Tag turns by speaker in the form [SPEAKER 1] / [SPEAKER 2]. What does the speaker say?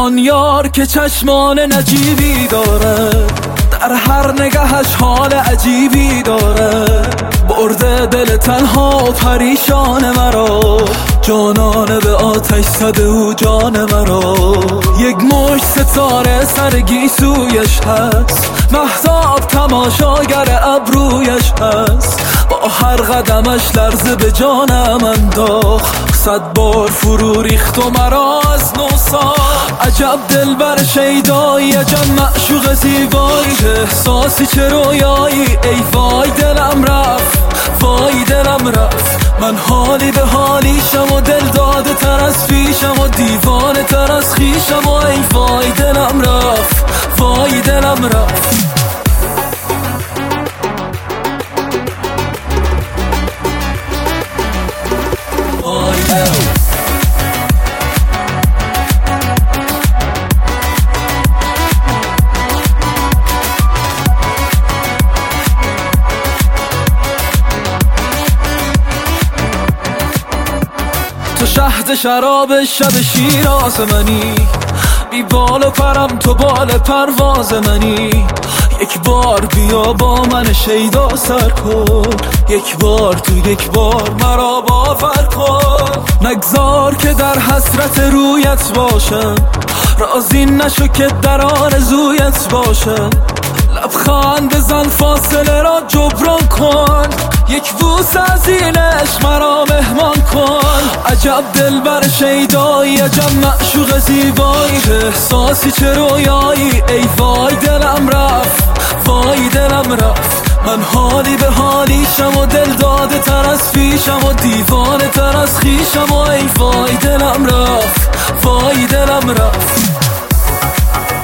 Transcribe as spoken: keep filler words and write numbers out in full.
[SPEAKER 1] آن یار که چشمان نجیبی داره، در هر نگهش حال عجیبی داره، برده دل تنها و پریشان مرا، جانانه به آتش زده و جان مرا. یک مشت ستاره سر گیسویش هست، مهتاب تماشاگر ابرویش هست، با هر قدمش لرزه به جانم انداخت، صد بار فرو ریخت و مرا از نو ساخت. عجب دلبر شیدایی، عجب معشوق زیبایی، چه احساسی چه رویایی، ای وای دلم رفت، وای دلم رفت. من حالی به حالیشم و دل داده تر از پیشم و دیوانه تر از خیشم و ای وای دلم رفت، وای دلم رفت. تو شهد شراب شب شیراز منی، بی بال و پرم تو بال پرواز منی. یک بار بیا با من شیدا سر کن، یک بار تو یک بار مرا باور کن. نگذار که در حسرت رویت باشم، راضی نشو که در آرزویت باشم. لبخند بزن فاصله را جبران کن، یک بوس از این عشق مرا مهمان کن. عجب دلبر شیدایی، عجب معشوق زیبایی، چه احساسی چه رویایی، ای وای دلم رفت، وای دلم رفت. من حالی به حالیشم و دل داده تر از پیشم و دیوانه تر از خیشم و ای وای دلم رفت، وای دلم رفت.